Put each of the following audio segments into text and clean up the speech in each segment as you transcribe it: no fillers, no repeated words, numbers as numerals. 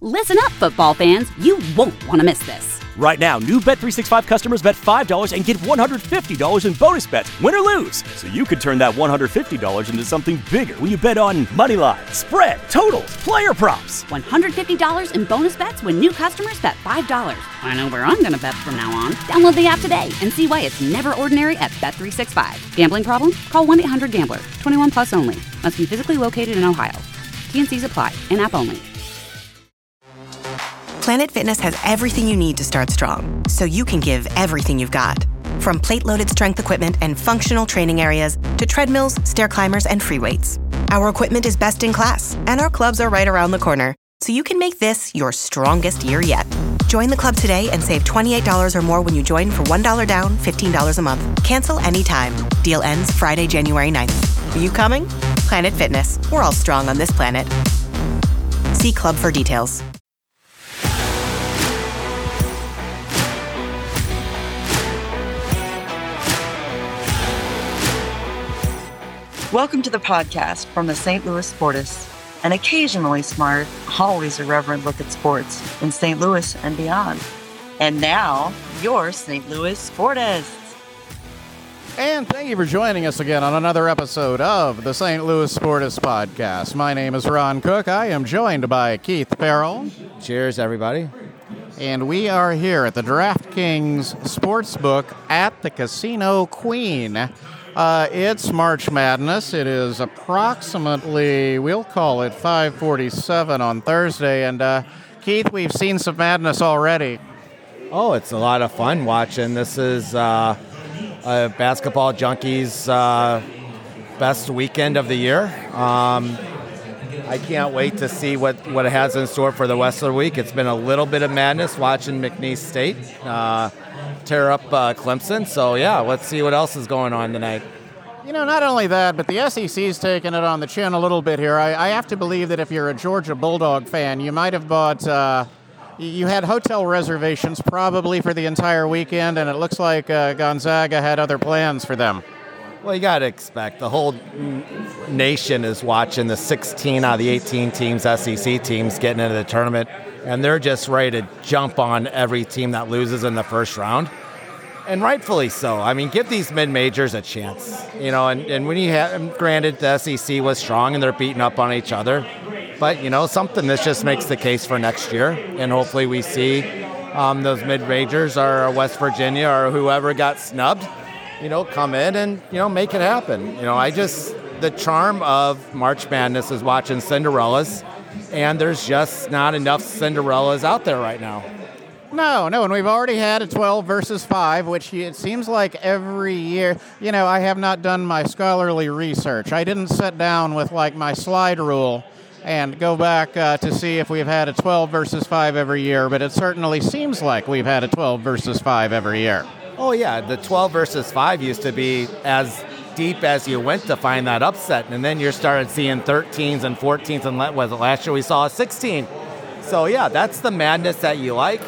Listen up, football fans. You won't want to miss this. Right now, new Bet365 customers bet $5 and get $150 in bonus bets, win or lose. So you could turn that $150 into something bigger when you bet on money line, spread, totals, player props. $150 in bonus bets when new customers bet $5. I know where I'm going to bet from now on. Download the app today and see why it's never ordinary at Bet365. Gambling problem? Call 1-800-GAMBLER. 21 plus only. Must be physically located in Ohio. T&Cs apply. In-app only. Planet Fitness has everything you need to start strong, so you can give everything you've got. From plate-loaded strength equipment and functional training areas to treadmills, stair climbers, and free weights. Our equipment is best in class, and our clubs are right around the corner, so you can make this your strongest year yet. Join the club today and save $28 or more when you join for $1 down, $15 a month. Cancel anytime. Deal ends Friday, January 9th. Are you coming? Planet Fitness. We're all strong on this planet. See club for details. Welcome to the podcast from the St. Louis Sportists, an occasionally smart, always irreverent look at sports in St. Louis and beyond. And now, your St. Louis Sportists. And thank you for joining us again on another episode of the St. Louis Sportists Podcast. My name is Ron Cook. I am joined by Keith Farrell. Cheers, everybody. And we are here at the DraftKings Sportsbook at the Casino Queen. It's March Madness. It is approximately, we'll call it 5:47 on Thursday. And Keith, we've seen some madness already. Oh, it's a lot of fun watching. This is Basketball Junkies' best weekend of the year. I can't wait to see what it has in store for the rest of the week. It's been a little bit of madness watching McNeese State tear up Clemson. So, yeah, let's see what else is going on tonight. You know, not only that, but the SEC's taking it on the chin a little bit here. I have to believe that if you're a Georgia Bulldog fan, you might have bought, you had hotel reservations probably for the entire weekend, and it looks like Gonzaga had other plans for them. Well, you got to expect the whole nation is watching the 16 out of the 18 teams, SEC teams, getting into the tournament, and they're just ready to jump on every team that loses in the first round, and rightfully so. I mean, give these mid-majors a chance, you know, and when you have, granted, the SEC was strong and they're beating up on each other, but, you know, something that just makes the case for next year, and hopefully we see those mid-majors or West Virginia or whoever got snubbed, you know, come in and, you know, make it happen. You know, the charm of March Madness is watching Cinderellas, and there's just not enough Cinderellas out there right now. No, and we've already had a 12 versus 5, which it seems like every year, you know, I have not done my scholarly research. I didn't sit down with, like, my slide rule and go back to see if we've had a 12 versus 5 every year, but it certainly seems like we've had a 12 versus 5 every year. Oh, yeah, the 12 versus 5 used to be as deep as you went to find that upset, and then you started seeing 13s and 14s, and last year we saw a 16. So, yeah, that's the madness that you like.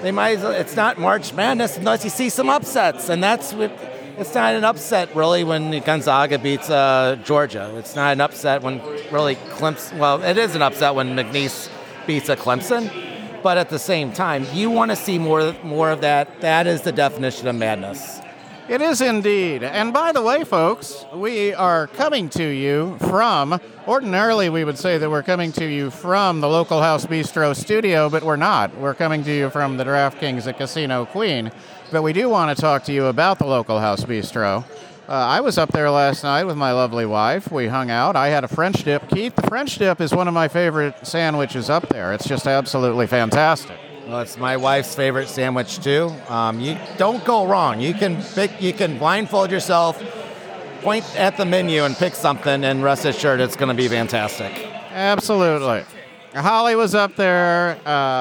It's not March Madness unless you see some upsets, and it's not an upset, really, when Gonzaga beats Georgia. It's not an upset when really Clemson, well, it is an upset when McNeese beats a Clemson. But at the same time, you want to see more of that. That is the definition of madness. It is indeed. And by the way, folks, we are coming to you from, ordinarily we would say that we're coming to you from the Local House Bistro studio, but we're not. We're coming to you from the DraftKings at Casino Queen. But we do want to talk to you about the Local House Bistro. I was up there last night with my lovely wife. We hung out. I had a French dip. Keith, the French dip is one of my favorite sandwiches up there. It's just absolutely fantastic. Well, it's my wife's favorite sandwich too. You don't go wrong. You can blindfold yourself, point at the menu, and pick something, and rest assured it's going to be fantastic. Absolutely. Holly was up there.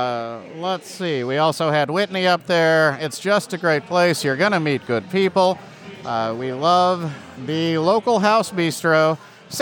Let's see. We also had Whitney up there. It's just a great place. You're going to meet good people. We love the Local House Bistro,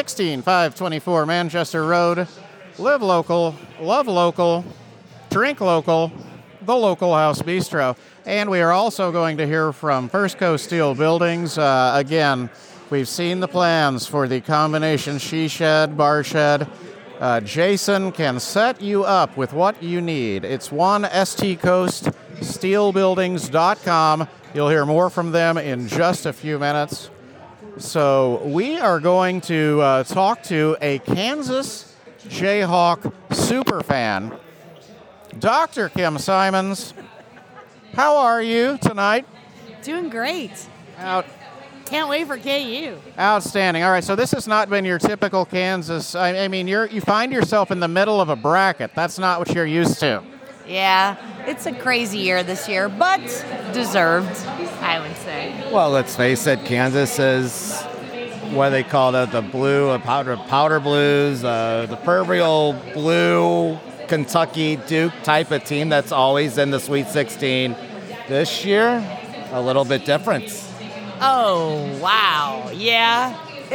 16524 Manchester Road. Live local, love local, drink local, the Local House Bistro. And we are also going to hear from First Coast Steel Buildings. Again, we've seen the plans for the combination she shed, bar shed. Jason can set you up with what you need. It's one ST Coast steelbuildings.com. You'll hear more from them in just a few minutes. So we are going to talk to a Kansas Jayhawk superfan, Dr. Kim Simons. How are you tonight? Doing great. Can't wait for KU. Outstanding. All right, so this has not been your typical Kansas. I mean, you find yourself in the middle of a bracket. That's not what you're used to. Yeah, it's a crazy year this year, but deserved, I would say. Well, let's face it, Kansas is what they call the blue, powder blues, the proverbial blue Kentucky Duke type of team that's always in the Sweet 16. This year, a little bit different. Oh, wow. Yeah,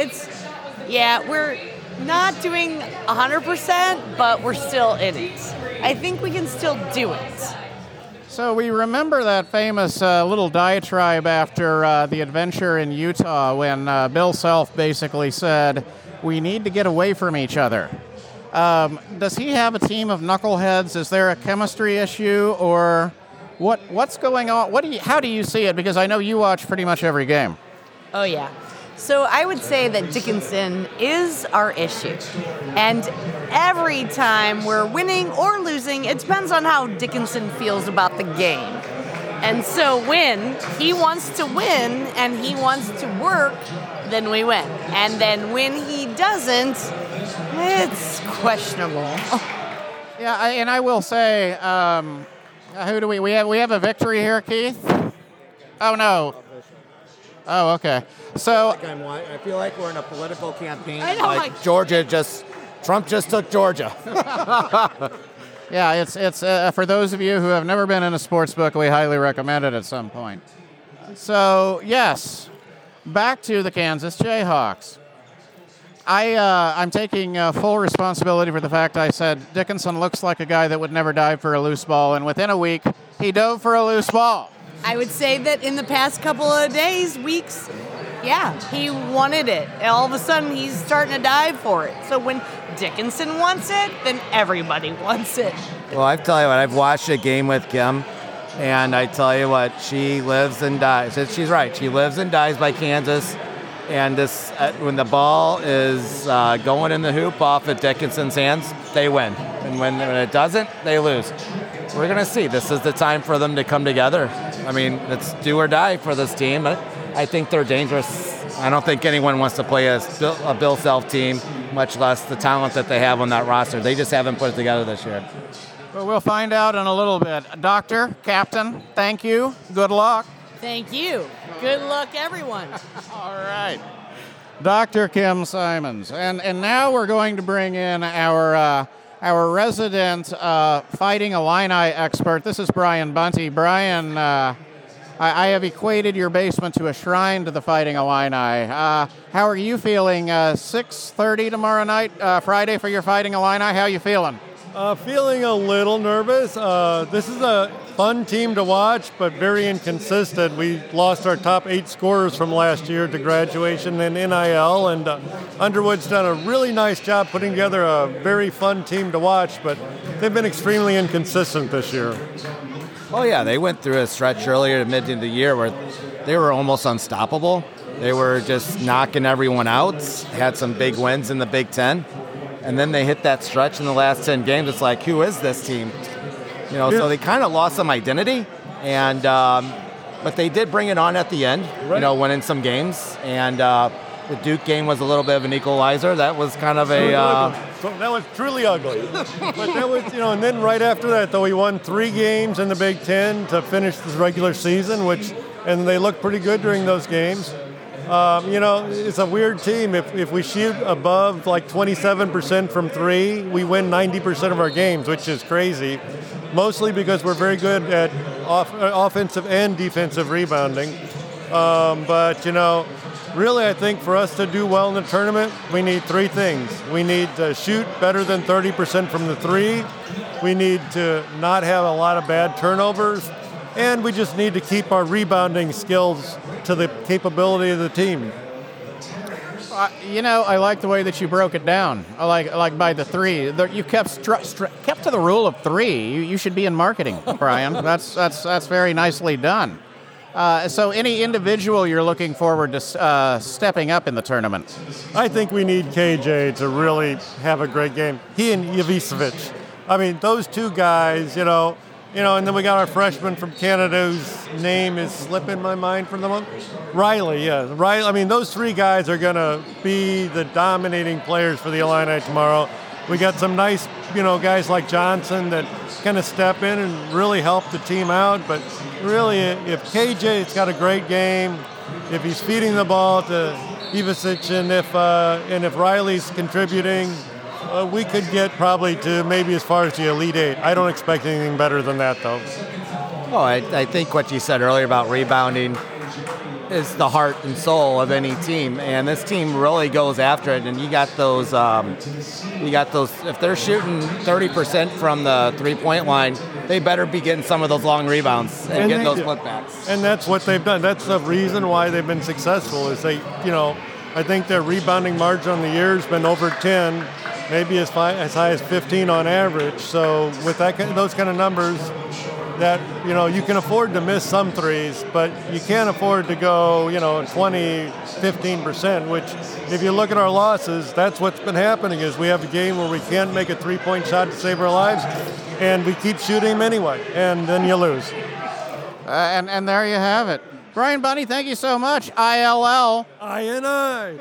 we're not doing 100%, but we're still in it. I think we can still do it. So we remember that famous little diatribe after the adventure in Utah when Bill Self basically said, we need to get away from each other. Does he have a team of knuckleheads? Is there a chemistry issue, or what's going on? How do you see it? Because I know you watch pretty much every game. Oh, yeah. So I would say that Dickinson is our issue. And every time we're winning or losing, it depends on how Dickinson feels about the game. And so when he wants to win and he wants to work, then we win. And then when he doesn't, it's questionable. Yeah, and I will say, who do we have a victory here, Keith? Oh, no. Oh, okay. So I feel like we're in a political campaign. I know, Trump just took Georgia. yeah, it's for those of you who have never been in a sports book, we highly recommend it at some point. So yes, back to the Kansas Jayhawks. I'm taking full responsibility for the fact I said Dickinson looks like a guy that would never dive for a loose ball, and within a week, he dove for a loose ball. I would say that in the past couple of weeks, yeah, he wanted it. All of a sudden, he's starting to dive for it. So when Dickinson wants it, then everybody wants it. Well, I tell you what, I've watched a game with Kim, and I tell you what, she lives and dies. She's right. She lives and dies by Kansas. And this, when the ball is going in the hoop off of Dickinson's hands, they win. And when it doesn't, they lose. We're going to see. This is the time for them to come together. I mean, it's do or die for this team. I think they're dangerous. I don't think anyone wants to play a Bill Self team, much less the talent that they have on that roster. They just haven't put it together this year. Well, we'll find out in a little bit. Doctor, Captain, thank you. Good luck. Thank you. Good luck, everyone. All right. Dr. Kim Simons. And now we're going to bring in our resident Fighting Illini expert. This is Brian Bunty. Brian, I have equated your basement to a shrine to the Fighting Illini. How are you feeling? 6:30 tomorrow night, Friday, for your Fighting Illini. How are you feeling? Feeling a little nervous. This is a fun team to watch, but very inconsistent. We lost our top 8 scorers from last year to graduation and NIL, and Underwood's done a really nice job putting together a very fun team to watch, but they've been extremely inconsistent this year. Oh, yeah, they went through a stretch earlier to mid in the year where they were almost unstoppable. They were just knocking everyone out, had some big wins in the Big Ten, and then they hit that stretch in the last 10 games. It's like, who is this team? You know, so they kind of lost some identity, and but they did bring it on at the end, right. You know, winning some games, and the Duke game was a little bit of an equalizer. That was kind of that was truly ugly. But that was, you know, and then right after that, though, we won 3 games in the Big Ten to finish the regular season, and they looked pretty good during those games. You know, it's a weird team. If we shoot above like 27% from 3, we win 90% of our games, which is crazy. Mostly because we're very good at offensive and defensive rebounding. But, you know, really I think for us to do well in the tournament, we need 3 things. We need to shoot better than 30% from the 3. We need to not have a lot of bad turnovers. And we just need to keep our rebounding skills to the capability of the team. I like the way that you broke it down. I like by the three. You kept kept to the rule of three. You should be in marketing, Brian. That's very nicely done. So any individual you're looking forward to stepping up in the tournament? I think we need KJ to really have a great game. He and Ivicevic. I mean, those two guys, and then we got our freshman from Canada whose name is slipping my mind for the moment. Riley, yeah. Riley. I mean, those three guys are going to be the dominating players for the Illini tomorrow. We got some nice, guys like Johnson that kind of step in and really help the team out. But really, if KJ's got a great game, if he's feeding the ball to Ivicevic, and if Riley's contributing, we could get probably to maybe as far as the Elite Eight. I don't expect anything better than that, though. Well, I think what you said earlier about rebounding is the heart and soul of any team, and this team really goes after it. And you got those. If they're shooting 30% from the three-point line, they better be getting some of those long rebounds and getting those putbacks. And that's what they've done. That's the reason why they've been successful. Is they, I think their rebounding margin on the year has been over 10. Maybe as high as 15 on average. So with those kind of numbers, that you can afford to miss some threes, but you can't afford to go 20, 15%. Which, if you look at our losses, that's what's been happening. Is we have a game where we can't make a 3-point shot to save our lives, and we keep shooting them anyway, and then you lose. And there you have it, Brian Bunny. Thank you so much. ILL. I.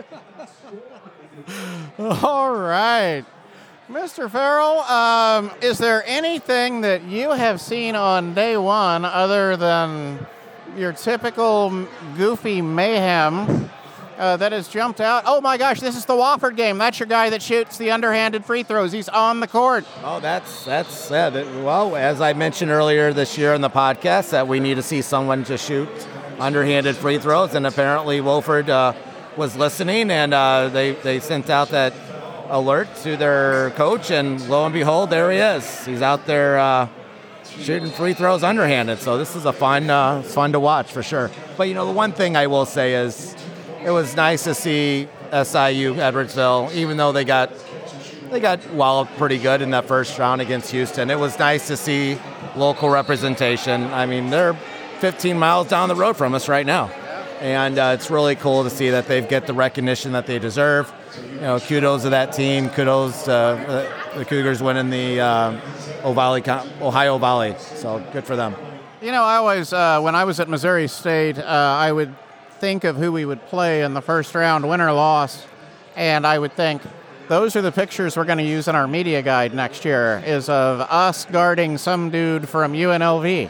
All right. Mr. Farrell, is there anything that you have seen on day one other than your typical goofy mayhem that has jumped out? Oh, my gosh, this is the Wofford game. That's your guy that shoots the underhanded free throws. He's on the court. Oh, that's well, as I mentioned earlier this year in the podcast, that we need to see someone to shoot underhanded free throws, and apparently Wofford was listening, and they sent out that alert to their coach, and lo and behold, there he is. He's out there shooting free throws underhanded. So this is fun to watch for sure. But the one thing I will say is, it was nice to see SIU Edwardsville, even though they got walloped pretty good in that first round against Houston. It was nice to see local representation. I mean, they're 15 miles down the road from us right now. And it's really cool to see that they get the recognition that they deserve. Kudos to that team. Kudos to the Cougars winning the Ohio Valley. So good for them. I always, when I was at Missouri State, I would think of who we would play in the first round, win or loss, and I would think, those are the pictures we're going to use in our media guide next year, is of us guarding some dude from UNLV,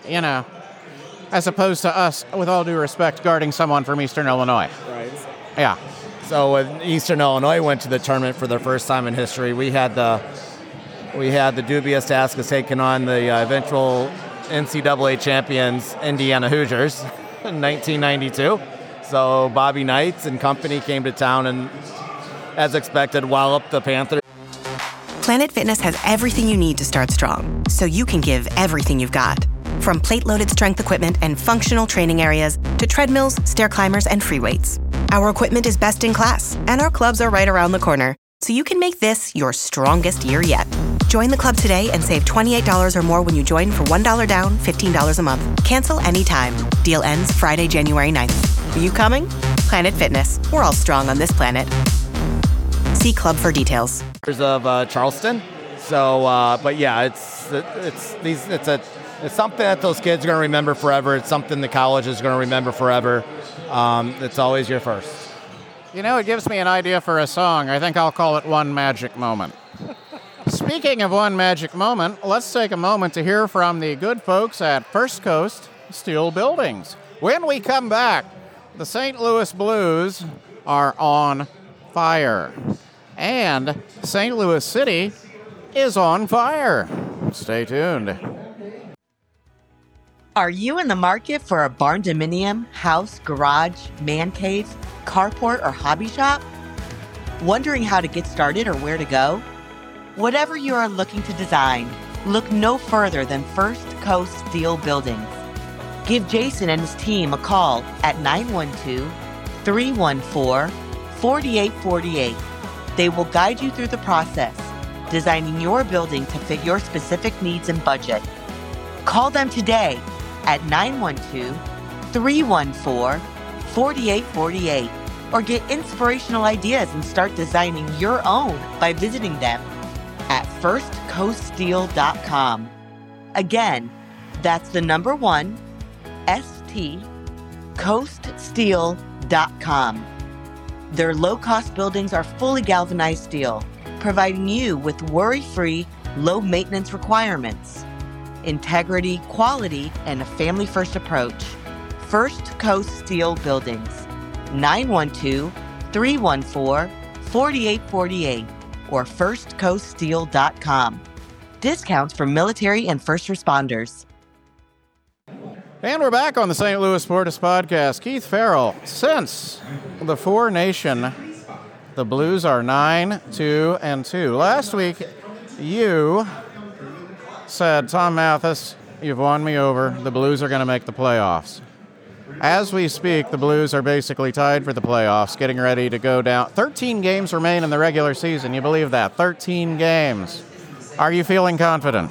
as opposed to us, with all due respect, guarding someone from Eastern Illinois. Right. Yeah. So when Eastern Illinois went to the tournament for their first time in history, we had the dubious task of taking on the eventual NCAA champions, Indiana Hoosiers, in 1992. So Bobby Knights and company came to town and, as expected, walloped the Panthers. Planet Fitness has everything you need to start strong, so you can give everything you've got. From plate-loaded strength equipment and functional training areas to treadmills, stair climbers, and free weights. Our equipment is best in class, and our clubs are right around the corner, so you can make this your strongest year yet. Join the club today and save $28 or more when you join for $1 down, $15 a month. Cancel anytime. Deal ends Friday, January 9th. Are you coming? Planet Fitness. We're all strong on this planet. See club for details. Of Charleston. So, but yeah, it's something that those kids are going to remember forever. It's something the college is going to remember forever. It's always your first. It gives me an idea for a song. I think I'll call it One Magic Moment. Speaking of one magic moment, let's take a moment to hear from the good folks at First Coast Steel Buildings. When we come back, the St. Louis Blues are on fire. And St. Louis City is on fire. Stay tuned. Are you in the market for a barn dominium, house, garage, man cave, carport, or hobby shop? Wondering how to get started or where to go? Whatever you are looking to design, look no further than First Coast Steel Buildings. Give Jason and his team a call at 912-314-4600 4848. They will guide you through the process, designing your building to fit your specific needs and budget. Call them today at 912-314-4848 or get inspirational ideas and start designing your own by visiting them at firstcoaststeel.com. Again, that's the number 1, stcoaststeel.com. Their low-cost buildings are fully galvanized steel, providing you with worry-free, low-maintenance requirements, integrity, quality, and a family-first approach. First Coast Steel Buildings, 912-314-4848 or firstcoaststeel.com. Discounts for military and first responders. And we're back on the St. Louis Sportis Podcast. Keith Farrell, since the Four Nation, the Blues are 9-2-2. Last week, you said, Tom Mathis, you've won me over. The Blues are going to make the playoffs. As we speak, the Blues are basically tied for the playoffs, getting ready to go down. 13 games remain in the regular season. You believe that? 13 games. Are you feeling confident?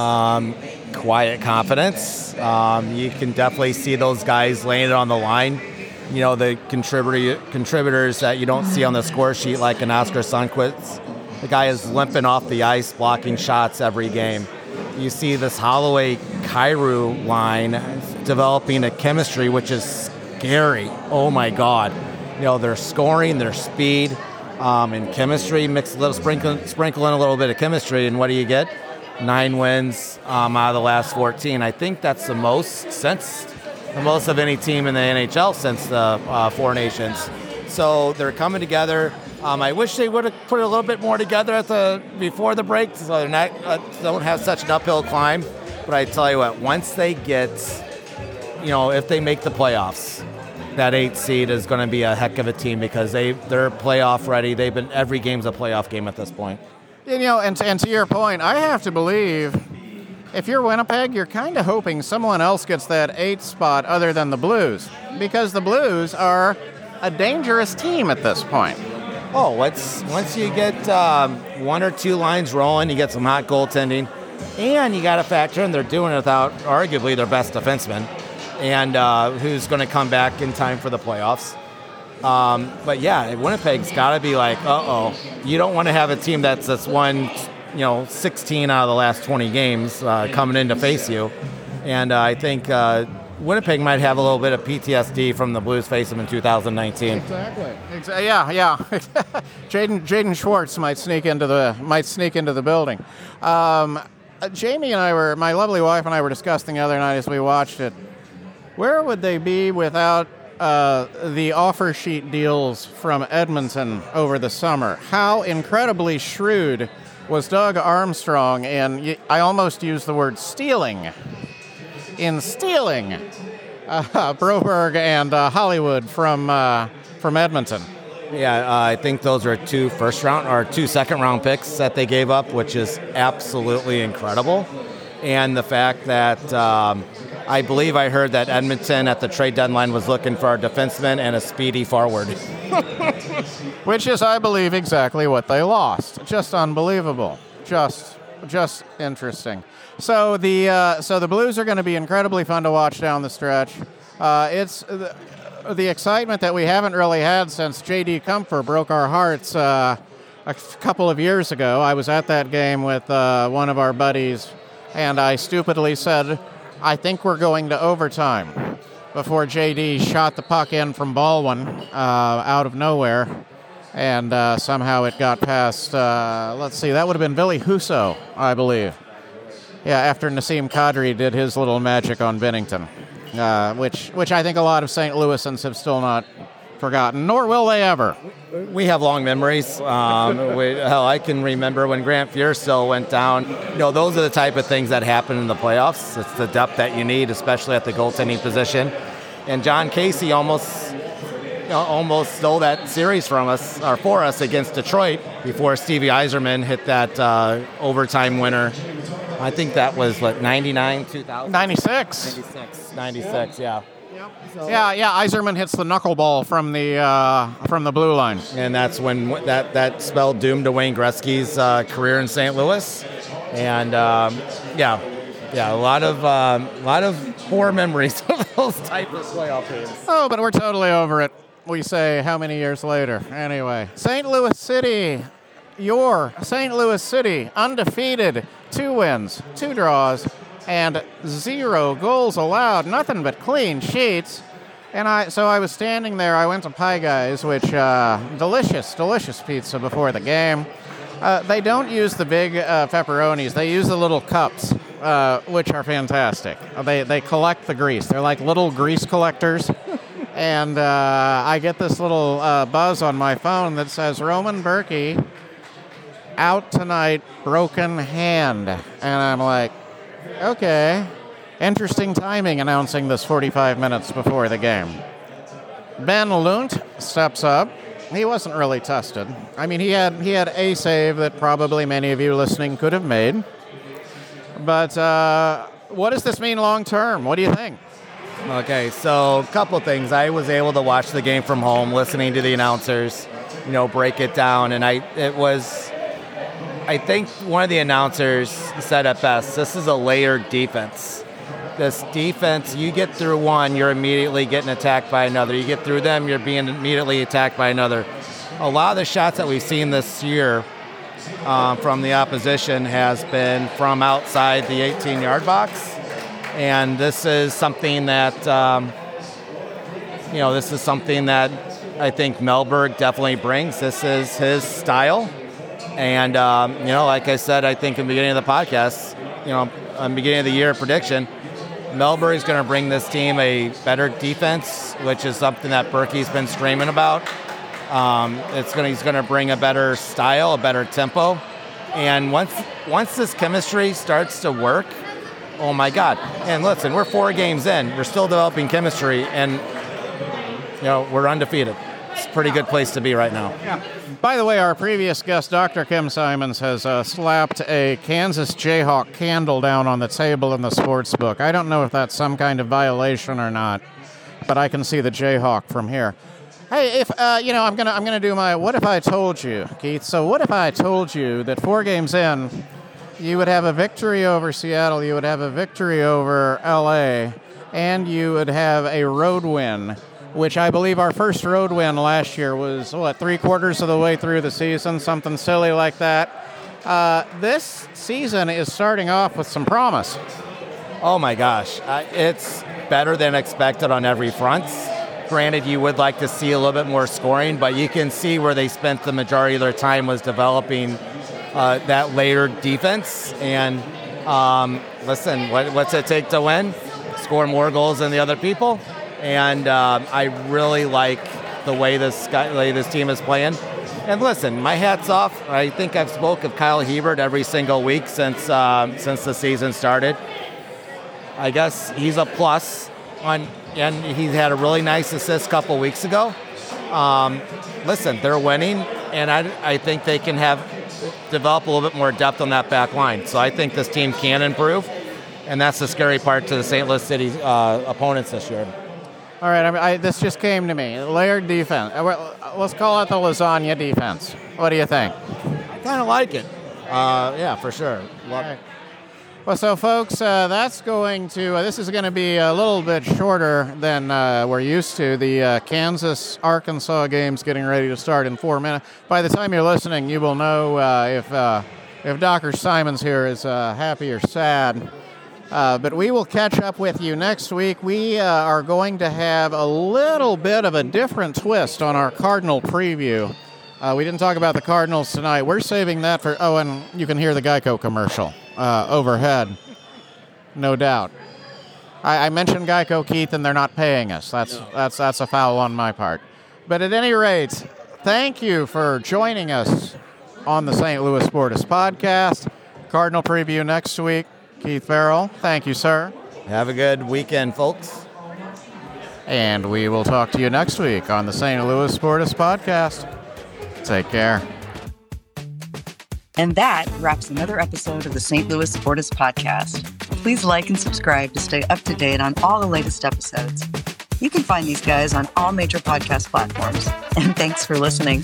Quiet confidence. You can definitely see those guys laying it on the line. You know, the contributors that you don't see on the score sheet, like an Oscar Sundqvist. The guy is limping off the ice, blocking shots every game. You see this Holloway-Kyrou line developing a chemistry, which is scary. Oh, my God. You know, their scoring, their speed, and chemistry, mix a little, sprinkle in a little bit of chemistry, and what do you get? 9 wins out of the last 14. I think that's the most of any team in the NHL since the Four Nations. So they're coming together. I wish they would have put a little bit more together before the break, so they're not don't have such an uphill climb. But I tell you what, once they get, if they make the playoffs, that 8th seed is going to be a heck of a team because they're playoff ready. Every game's a playoff game at this point. And to your point, I have to believe if you're Winnipeg, you're kind of hoping someone else gets that 8th spot other than the Blues, because the Blues are a dangerous team at this point. Oh, once you get 1 or 2 lines rolling, you get some hot goaltending, and you got to factor in they're doing it without arguably their best defenseman, and who's going to come back in time for the playoffs. But yeah, Winnipeg's got to be like, you don't want to have a team that's won, 16 out of the last 20 games coming in to face you, and I think Winnipeg might have a little bit of PTSD from the Blues face them in 2019. Exactly. Yeah. Jaden Schwartz might sneak into the building. Jamie and my lovely wife and I were discussing the other night as we watched it. Where would they be without the offer sheet deals from Edmonton over the summer? How incredibly shrewd was Doug Armstrong, and I almost used the word stealing. In stealing Broberg and Hollywood from Edmonton. Yeah, I think those are 2 second-round picks that they gave up, which is absolutely incredible. And the fact that I believe I heard that Edmonton at the trade deadline was looking for a defenseman and a speedy forward. Which is, I believe, exactly what they lost. Just unbelievable. Just interesting. So the Blues are going to be incredibly fun to watch down the stretch. It's the excitement that we haven't really had since J.D. Comfer broke our hearts a couple of years ago. I was at that game with one of our buddies, and I stupidly said, I think we're going to overtime, before J.D. shot the puck in from Baldwin out of nowhere, and somehow it got past, that would have been Billy Husso, I believe. Yeah, after Nassim Kadri did his little magic on Bennington, which I think a lot of St. Louisans have still not forgotten, nor will they ever. We have long memories. I can remember when Grant Fuhrstill went down. Those are the type of things that happen in the playoffs. It's the depth that you need, especially at the goaltending position. And John Casey almost stole that series from us, or for us, against Detroit before Stevie Yzerman hit that overtime winner. I think that was, 99, 2000? 96, yeah. Yeah. Yzerman hits the knuckleball from the blue line, and that's when that spelled doom to Wayne Gretzky's career in St. Louis. And a lot of poor memories of those type of playoff games. Oh, but we're totally over it. We say how many years later? Anyway, St. Louis City, your St. Louis City, undefeated, 2 wins, 2 draws, and 0 goals allowed, nothing but clean sheets. And I was standing there. I went to Pie Guys, which delicious pizza before the game. They don't use the big pepperonis. They use the little cups, which are fantastic. They collect the grease. They're like little grease collectors. And I get this little buzz on my phone that says, Roman Berkey, out tonight, broken hand. And I'm like, okay. Interesting timing announcing this 45 minutes before the game. Ben Lunt steps up. He wasn't really tested. I mean, he had a save that probably many of you listening could have made. But what does this mean long term? What do you think? Okay, so a couple things. I was able to watch the game from home, listening to the announcers, break it down, and I think one of the announcers said it best. This is a layered defense. This defense, you get through one, you're immediately getting attacked by another. You get through them, you're being immediately attacked by another. A lot of the shots that we've seen this year from the opposition has been from outside the 18-yard box. And this is something that, I think Mellberg definitely brings. This is his style. And, like I said, I think in the beginning of the podcast, on the beginning of the year prediction, Mellberg is going to bring this team a better defense, which is something that Berkey's been screaming about. He's going to bring a better style, a better tempo. And once this chemistry starts to work, oh my God. And listen, we're 4 games in. We're still developing chemistry, and we're undefeated. It's a pretty good place to be right now. Yeah. By the way, our previous guest, Dr. Kim Simons, has slapped a Kansas Jayhawk candle down on the table in the sports book. I don't know if that's some kind of violation or not, but I can see the Jayhawk from here. Hey, if I'm gonna do my what if I told you, Keith. So what if I told you that 4 games in, you would have a victory over Seattle, you would have a victory over LA, and you would have a road win, which I believe our first road win last year was, 3/4 of the way through the season, something silly like that. This season is starting off with some promise. Oh my gosh, it's better than expected on every front. Granted, you would like to see a little bit more scoring, but you can see where they spent the majority of their time was developing that layered defense. And listen, what's it take to win? Score more goals than the other people. And I really like the way this team is playing. And listen, my hat's off. I think I've spoke of Kyle Hebert every single week since the season started. I guess he's a plus, and he had a really nice assist a couple weeks ago. Listen, they're winning, and I think they can develop a little bit more depth on that back line. So I think this team can improve, and that's the scary part to the St. Louis City opponents this year. All right, this just came to me. Layered defense. Let's call it the lasagna defense. What do you think? I kind of like it. Yeah, for sure. Right. Well, so folks, this is going to be a little bit shorter than we're used to. The Kansas-Arkansas game's getting ready to start in 4 minutes. By the time you're listening, you will know if Dr. Simons here is happy or sad. But we will catch up with you next week. We are going to have a little bit of a different twist on our Cardinal preview. We didn't talk about the Cardinals tonight. We're saving that for... Oh, and you can hear the Geico commercial overhead, no doubt. I mentioned Geico, Keith, and they're not paying us. That's a foul on my part. But at any rate, thank you for joining us on the St. Louis Sportis Podcast. Cardinal preview next week. Keith Farrell, thank you, sir. Have a good weekend, folks. And we will talk to you next week on the St. Louis Sportis Podcast. Take care. And that wraps another episode of the St. Louis Sportis Podcast. Please like and subscribe to stay up to date on all the latest episodes. You can find these guys on all major podcast platforms. And thanks for listening.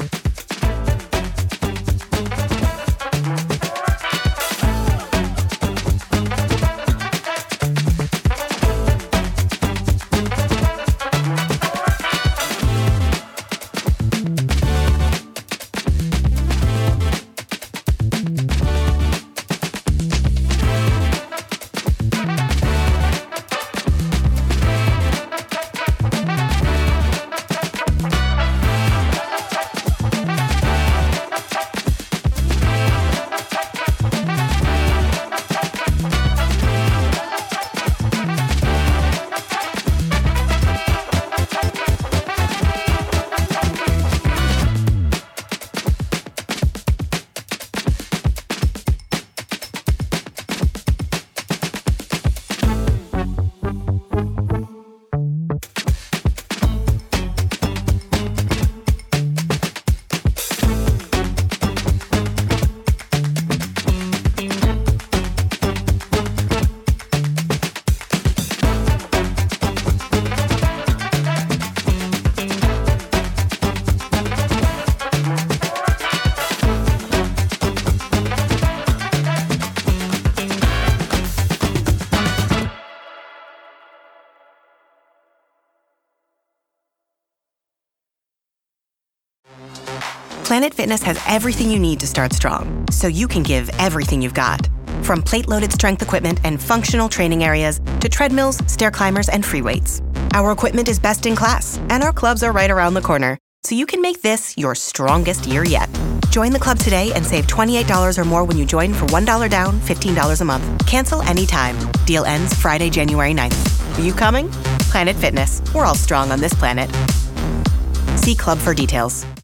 Planet Fitness has everything you need to start strong, so you can give everything you've got. From plate-loaded strength equipment and functional training areas to treadmills, stair climbers, and free weights. Our equipment is best in class, and our clubs are right around the corner, so you can make this your strongest year yet. Join the club today and save $28 or more when you join for $1 down, $15 a month. Cancel anytime. Deal ends Friday, January 9th. Are you coming? Planet Fitness. We're all strong on this planet. See club for details.